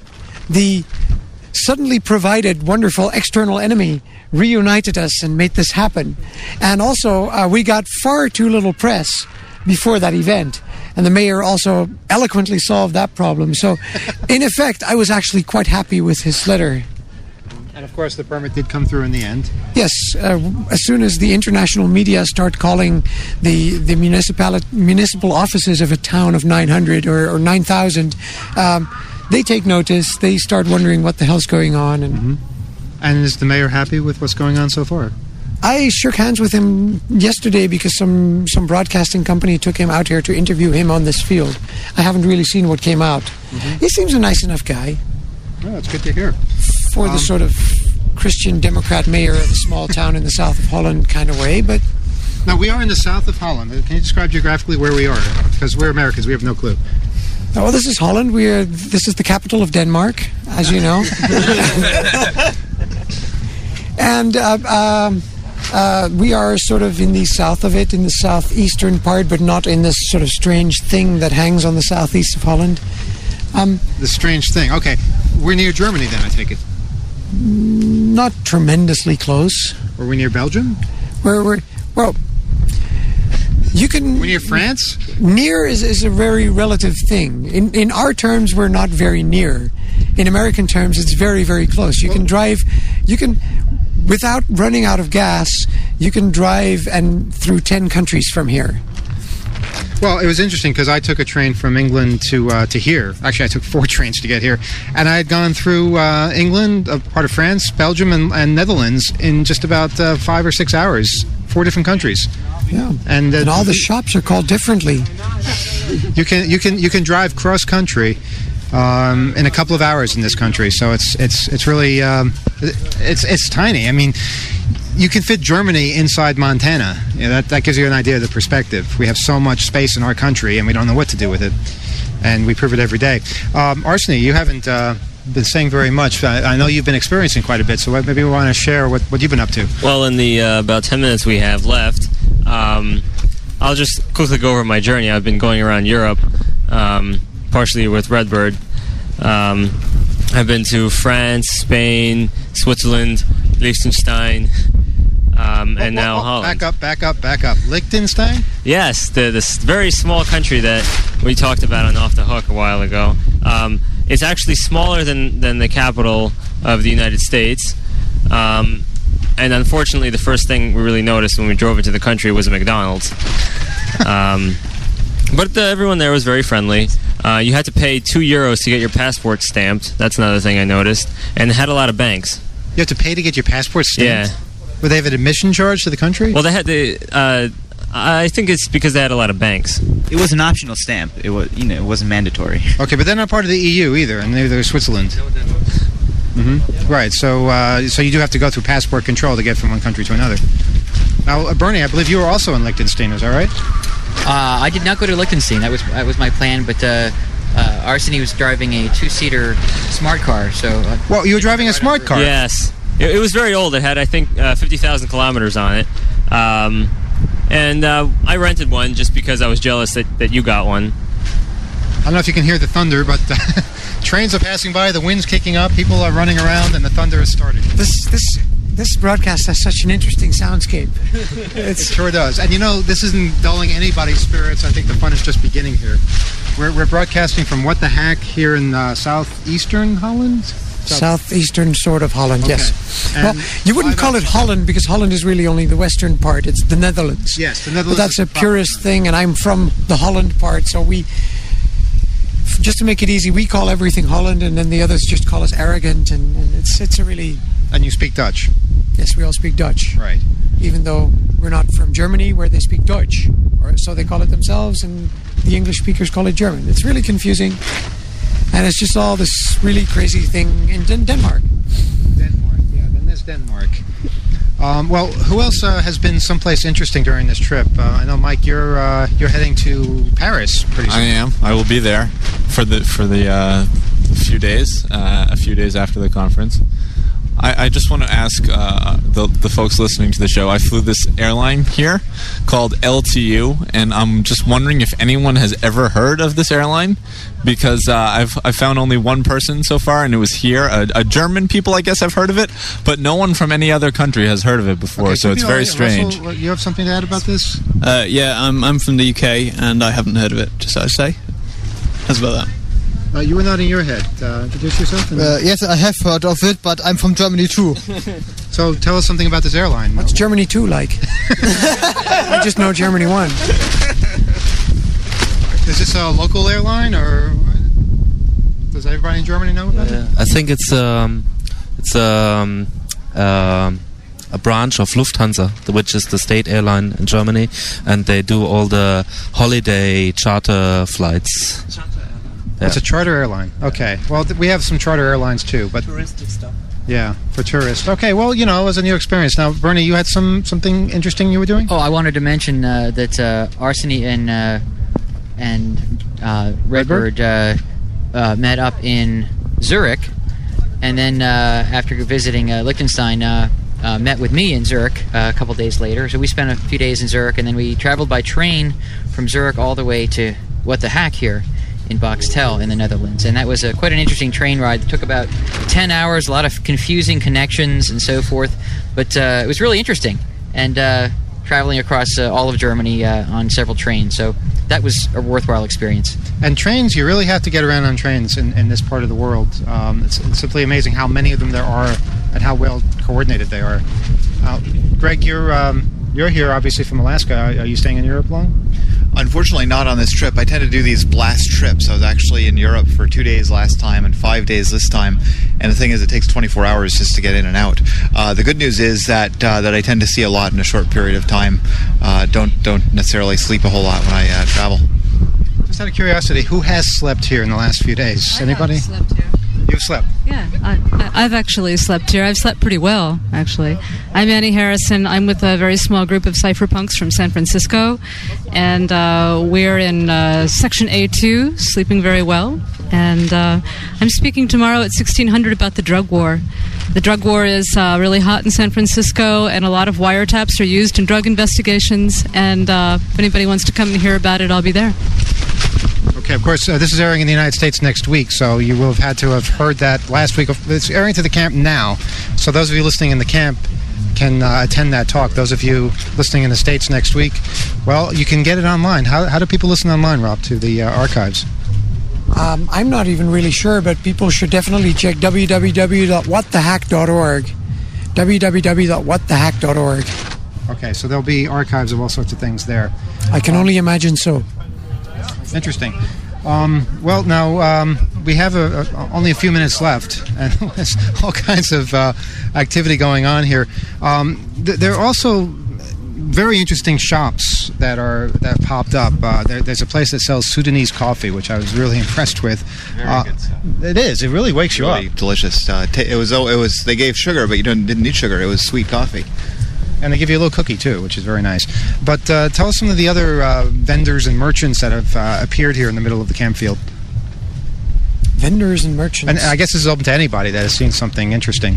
the suddenly provided wonderful external enemy reunited us and made this happen. And also, we got far too little press before that event. And the mayor also eloquently solved that problem. So, in effect, I was actually quite happy with his letter. And, of course, the permit did come through in the end. Yes. As soon as the international media start calling the municipal offices of a town of 900 or 9,000... they take notice. They start wondering what the hell's going on. And is the mayor happy with what's going on so far? I shook hands with him yesterday because some broadcasting company took him out here to interview him on this field. I haven't really seen what came out. He seems a nice enough guy. Well, that's good to hear. For the sort of Christian Democrat mayor of a small town in the south of Holland kind of way, but... Now, we are in the south of Holland. Can you describe geographically where we are? Because we're Americans. We have no clue. Well, this is Holland. This is the capital of Denmark, as you know. And we are sort of in the south of it, in the southeastern part, but not in this sort of strange thing that hangs on the southeast of Holland. The strange thing. Okay. We're near Germany then, I take it. Not tremendously close. Are we near Belgium? Well... We're near France? Near is a very relative thing. In our terms, we're not very near. In American terms, it's very, very close. You can drive, without running out of gas, you can drive through 10 countries from here. Well, it was interesting because I took a train from England to here. Actually, I took 4 trains to get here, and I had gone through England, a part of France, Belgium, and Netherlands in just about 5 or 6 hours. 4 different countries. Yeah, and all the shops are called differently. You can drive cross country in a couple of hours in this country. So it's really it's tiny. I mean, you can fit Germany inside Montana. That gives you an idea of the perspective. We have so much space in our country, and we don't know what to do with it, and we prove it every day. Arseny, you haven't been saying very much. I know you've been experiencing quite a bit, so maybe we want to share what you've been up to. Well, in the about 10 minutes we have left, I'll just quickly go over my journey. I've been going around Europe, partially with Redbird. I've been to France, Spain, Switzerland, Liechtenstein, and now Holland. Back up. Liechtenstein? Yes, this very small country that we talked about on Off the Hook a while ago. It's actually smaller than the capital of the United States. And unfortunately, the first thing we really noticed when we drove into the country was a McDonald's. But everyone there was very friendly. You had to pay €2 to get your passport stamped. That's another thing I noticed. And it had a lot of banks. You have to pay to get your passport stamped? Yeah. Would they have an admission charge to the country? Well, they had I think it's because they had a lot of banks. It was an optional stamp. It was, it wasn't mandatory. Okay, but they're not part of the EU either, and neither is Switzerland. Mm-hmm. Right. So you do have to go through passport control to get from one country to another. Now, Bernie, I believe you were also in Liechtenstein. Is that right? I did not go to Liechtenstein. That was my plan, but Arseny was driving a 2-seater smart car. So. Well, you were driving a smart car. Yes. It was very old. It had, I think, 50,000 kilometers on it. And I rented one just because I was jealous that you got one. I don't know if you can hear the thunder, but trains are passing by, the wind's kicking up, people are running around, and the thunder is starting. This broadcast has such an interesting soundscape. It sure does. And this isn't dulling anybody's spirits. I think the fun is just beginning here. We're broadcasting from What the Hack here in southeastern Holland? Southeastern sort of Holland, okay. Yes. Well, you wouldn't call it Holland because Holland is really only the western part. It's the Netherlands. Yes, the Netherlands. But that's a purist thing, and I'm from the Holland part, so just to make it easy, we call everything Holland, and then the others just call us arrogant, and it's a really... And you speak Dutch? Yes, we all speak Dutch. Right. Even though we're not from Germany, where they speak Deutsch, or so they call it themselves, and the English speakers call it German. It's really confusing, and it's just all this really crazy thing in Denmark. Denmark, yeah, then there's Denmark. Well, who else has been someplace interesting during this trip? I know, Mike, you're heading to Paris pretty soon. I am. I will be there for the few days, a few days after the conference. I just want to ask the folks listening to the show. I flew this airline here called LTU, and I'm just wondering if anyone has ever heard of this airline, because I've found only one person so far, and it was here. A German people, I guess, have heard of it, but no one from any other country has heard of it before. Okay, so it's very strange. Russell, you have something to add about this? Yeah, I'm from the UK, and I haven't heard of it. Just so I say. How's about that? You were nodding your head. Introduce yourself. Yes, I have heard of it, but I'm from Germany too. So tell us something about this airline. What's Germany 2 like? I just know Germany 1. Is this a local airline, or does everybody in Germany know about it? I think it's a branch of Lufthansa, which is the state airline in Germany, and they do all the holiday charter flights. Yeah. It's a charter airline. Okay. Well, we have some charter airlines too, but touristic stuff. Yeah, for tourists. Okay. Well, it was a new experience. Now, Bernie, you had something interesting you were doing? Oh, I wanted to mention that Arseny and Redbird met up in Zurich, and then after visiting Liechtenstein, met with me in Zurich a couple days later. So we spent a few days in Zurich, and then we traveled by train from Zurich all the way to What the Hack here in Boxtel in the Netherlands. And that was quite an interesting train ride. It took about 10 hours, a lot of confusing connections and so forth, but it was really interesting. And traveling across all of Germany on several trains. So that was a worthwhile experience. And trains, you really have to get around on trains in this part of the world. It's simply amazing how many of them there are and how well coordinated they are. Greg, you're here obviously from Alaska. Are you staying in Europe long? Unfortunately, not on this trip. I tend to do these blast trips. I was actually in Europe for 2 days last time and 5 days this time. And the thing is, it takes 24 hours just to get in and out. The good news is that I tend to see a lot in a short period of time. Don't necessarily sleep a whole lot when I travel. Just out of curiosity, who has slept here in the last few days? Anybody? I have slept here. You've slept? Yeah, I've actually slept here. I've slept pretty well, actually. I'm Annie Harrison. I'm with a very small group of cypherpunks from San Francisco, and we're in Section A2, sleeping very well. And I'm speaking tomorrow at 1600 about the drug war. The drug war is really hot in San Francisco, and a lot of wiretaps are used in drug investigations. And if anybody wants to come and hear about it, I'll be there. Okay, of course, this is airing in the United States next week, so you will have had to have heard that last week. It's airing to the camp now, so those of you listening in the camp can attend that talk. Those of you listening in the States next week, well, you can get it online. How do people listen online, Rob, to the archives? I'm not even really sure, but people should definitely check www.whatthehack.org. www.whatthehack.org. Okay, so there'll be archives of all sorts of things there. I can only imagine so. Interesting. Well, now we have only a few minutes left, and there's all kinds of activity going on here. There are also very interesting shops that popped up. There's a place that sells Sudanese coffee, which I was really impressed with. Very good stuff. It is. It really wakes you up. Delicious. It was. They gave sugar, but you didn't need sugar. It was sweet coffee. And they give you a little cookie, too, which is very nice. But tell us some of the other vendors and merchants that have appeared here in the middle of the camp field. Vendors and merchants. And I guess this is open to anybody that has seen something interesting.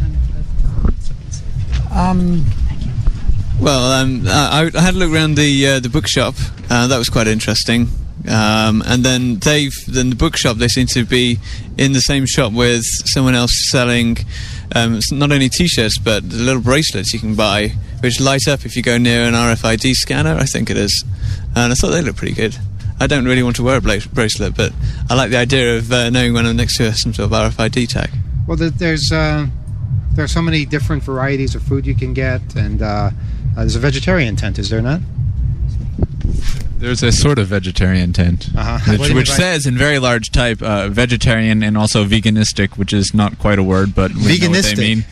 Well, I had a look around the bookshop. That was quite interesting. And then the bookshop, they seem to be in the same shop with someone else selling not only T-shirts but the little bracelets you can buy, which light up if you go near an RFID scanner, I think it is. And I thought they looked pretty good. I don't really want to wear a bracelet, but I like the idea of knowing when I'm next to some sort of RFID tag. Well, there are so many different varieties of food you can get, and there's a vegetarian tent, is there not? There's a sort of vegetarian tent, which says in very large type vegetarian and also veganistic, which is not quite a word, but we know what they mean.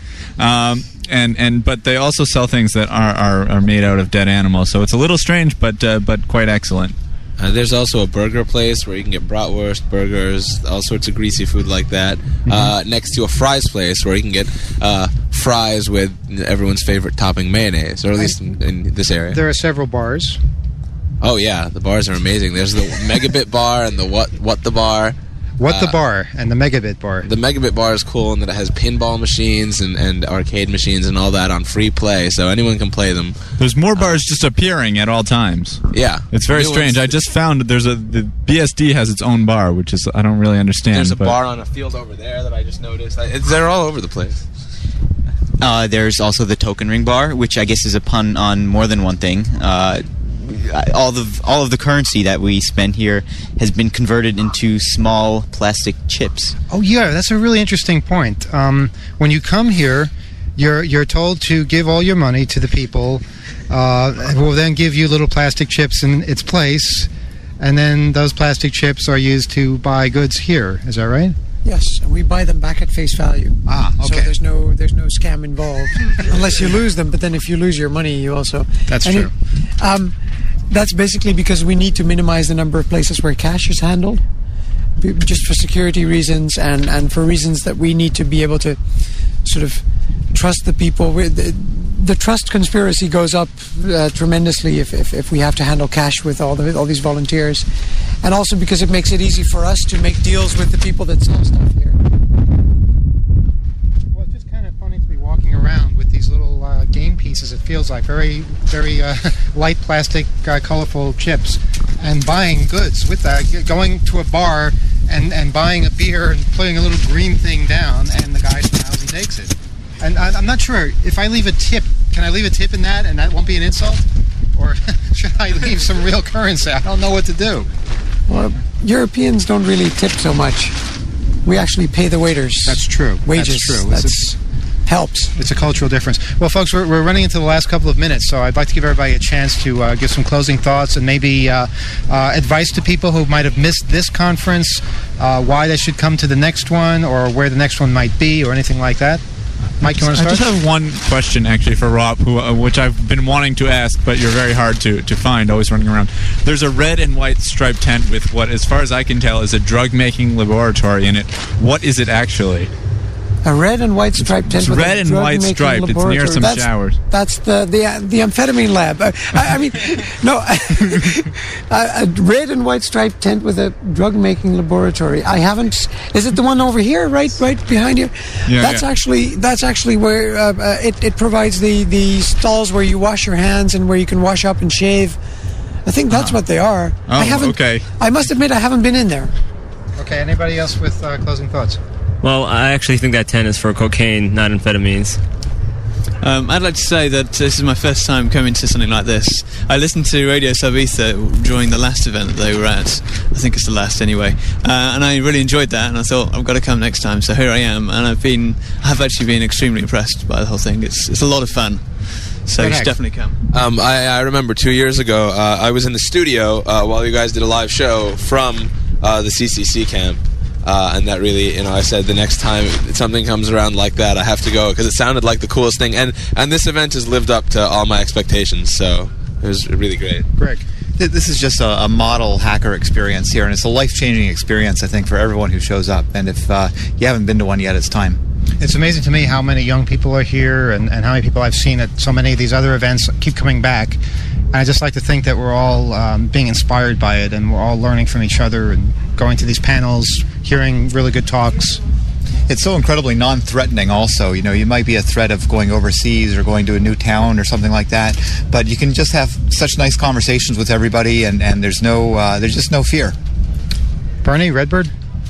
But they also sell things that are made out of dead animals, so it's a little strange, but quite excellent. There's also a burger place where you can get bratwurst, burgers, all sorts of greasy food like that. Next to a fries place where you can get fries with everyone's favorite topping, mayonnaise, or at least in this area. There are several bars. Oh yeah, the bars are amazing. There's the Megabit bar and the What the bar. What the bar and the Megabit bar. The Megabit bar is cool in that it has pinball machines and arcade machines and all that on free play, so anyone can play them. There's more bars just appearing at all times. Yeah, it's very strange. I just found the BSD has its own bar, which is I don't really understand. There's a bar on a field over there that I just noticed. They're all over the place. There's also the Token Ring bar, which I guess is a pun on more than one thing. All of the currency that we spend here has been converted into small plastic chips. Oh yeah, that's a really interesting point. When you come here, you're told to give all your money to the people, who will then give you little plastic chips in its place, and then those plastic chips are used to buy goods here. Is that right? Yes, and we buy them back at face value. Okay. So there's no scam involved, unless you lose them. But then if you lose your money, you also... That's true. That's basically because we need to minimize the number of places where cash is handled, just for security reasons and for reasons that we need to be able to sort of trust the people. The trust conspiracy goes up tremendously if we have to handle cash with all these volunteers, and also because it makes it easy for us to make deals with the people that sell stuff here. Well, it's just kind of funny to be walking around with these little game pieces. It feels like very, very light plastic, colorful chips, and buying goods with that. Going to a bar and buying a beer and putting a little green thing down, and the guy smiles and takes it. And I'm not sure if I leave a tip. Can I leave a tip in that, and that won't be an insult? Or should I leave some real currency? I don't know what to do. Well, Europeans don't really tip so much. We actually pay the waiters. That's true. Wages. That's true. helps. It's a cultural difference. Well, folks, we're running into the last couple of minutes, so I'd like to give everybody a chance to give some closing thoughts and maybe advice to people who might have missed this conference, why they should come to the next one, or where the next one might be, or anything like that. Mike, you want to start? I just have one question, actually, for Rob, which I've been wanting to ask, but you're very hard to find, always running around. There's a red and white striped tent with what, as far as I can tell, is a drug-making laboratory in it. What is it actually? A red and white striped tent. It's with red a and white striped. It's near some showers. That's the amphetamine lab. I mean, no, a red and white striped tent with a drug making laboratory. I haven't. Is it the one over here, right behind you? Yeah, that's actually where it provides the stalls where you wash your hands and where you can wash up and shave. I think that's what they are. Oh, I haven't. Okay. I must admit, I haven't been in there. Okay. Anybody else with closing thoughts? Well, I actually think that tent is for cocaine, not amphetamines. I'd like to say that this is my first time coming to something like this. I listened to Radio Sub Ether during the last event that they were at. I think it's the last anyway. And I really enjoyed that, and I thought, I've got to come next time. So here I am, and I've actually been extremely impressed by the whole thing. It's a lot of fun. So you should definitely come. I remember 2 years ago, I was in the studio while you guys did a live show from the CCC camp. And that really, I said the next time something comes around like that, I have to go, because it sounded like the coolest thing. And this event has lived up to all my expectations, so it was really great. Greg? This is just a model hacker experience here, and it's a life-changing experience, I think, for everyone who shows up. And if you haven't been to one yet, it's time. It's amazing to me how many young people are here and how many people I've seen at so many of these other events keep coming back. And I just like to think that we're all being inspired by it, and we're all learning from each other and going to these panels, hearing really good talks. It's so incredibly non-threatening also. You might be a threat of going overseas or going to a new town or something like that, but you can just have such nice conversations with everybody, and there's just no fear. Bernie, Redbird?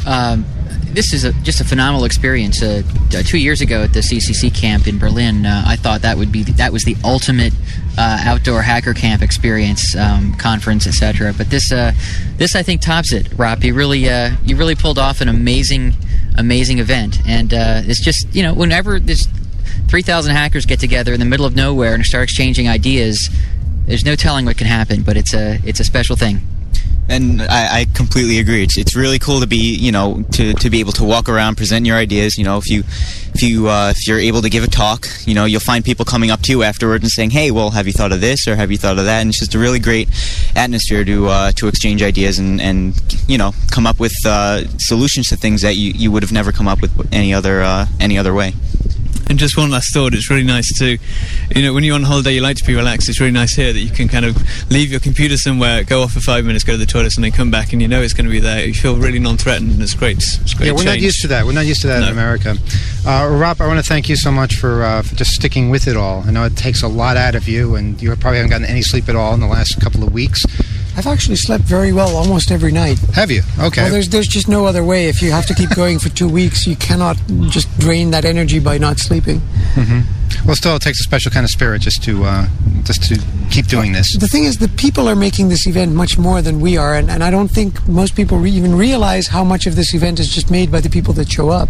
This is just a phenomenal experience. 2 years ago at the CCC camp in Berlin, I thought that was the ultimate outdoor hacker camp experience, conference, etc. But this I think tops it. Rob, you really pulled off an amazing event, and it's just whenever this 3,000 hackers get together in the middle of nowhere and start exchanging ideas, there's no telling what can happen. But it's a special thing. And I completely agree. It's really cool to be, to be able to walk around, present your ideas. If you're able to give a talk, you'll find people coming up to you afterwards and saying, "Hey, well, have you thought of this or have you thought of that?" And it's just a really great atmosphere to exchange ideas and come up with solutions to things that you would have never come up with any other way. And just one last thought, it's really nice to, when you're on holiday, you like to be relaxed. It's really nice here that you can kind of leave your computer somewhere, go off for 5 minutes, go to the toilet, and then come back, and it's going to be there. You feel really non-threatened, and it's great. It's great. Yeah, we're not used to that. We're not used to that in America. Rob, I want to thank you so much for just sticking with it all. I know it takes a lot out of you, and you probably haven't gotten any sleep at all in the last couple of weeks. I've actually slept very well almost every night. Have you? Okay. Well, there's just no other way. If you have to keep going for 2 weeks, you cannot just drain that energy by not sleeping. Mm-hmm. Well, still, it takes a special kind of spirit just to keep doing this. The thing is, the people are making this event much more than we are, and I don't think most people even realize how much of this event is just made by the people that show up.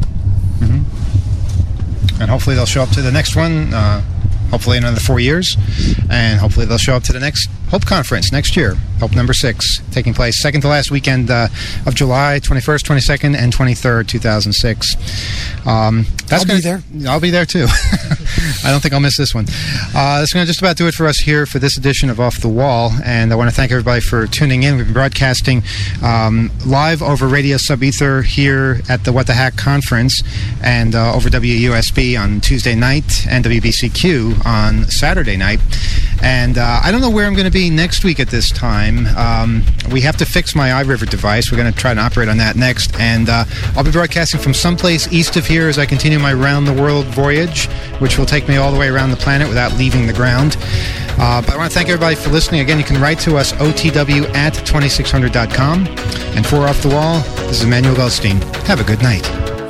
Mm-hmm. And hopefully they'll show up to the next one. Hopefully in another 4 years, and hopefully they'll show up to the next Hope Conference next year, Hope number 6, taking place second to last weekend of July 21st, 22nd, and 23rd, 2006. I'll be there. I'll be there too. I don't think I'll miss this one. That's going to just about do it for us here for this edition of Off the Wall, and I want to thank everybody for tuning in. We've been broadcasting live over Radio Sub Ether here at the What the Hack Conference, and over WUSB on Tuesday night, and WBCQ on Saturday night. And I don't know where I'm going to be next week at this time. We have to fix my iRiver device. We're going to try and operate on that next. And I'll be broadcasting from someplace east of here as I continue my round-the-world voyage, which will take me all the way around the planet without leaving the ground. But I want to thank everybody for listening. Again, you can write to us, otw@2600.com. And for Off the Wall, this is Emmanuel Goldstein. Have a good night.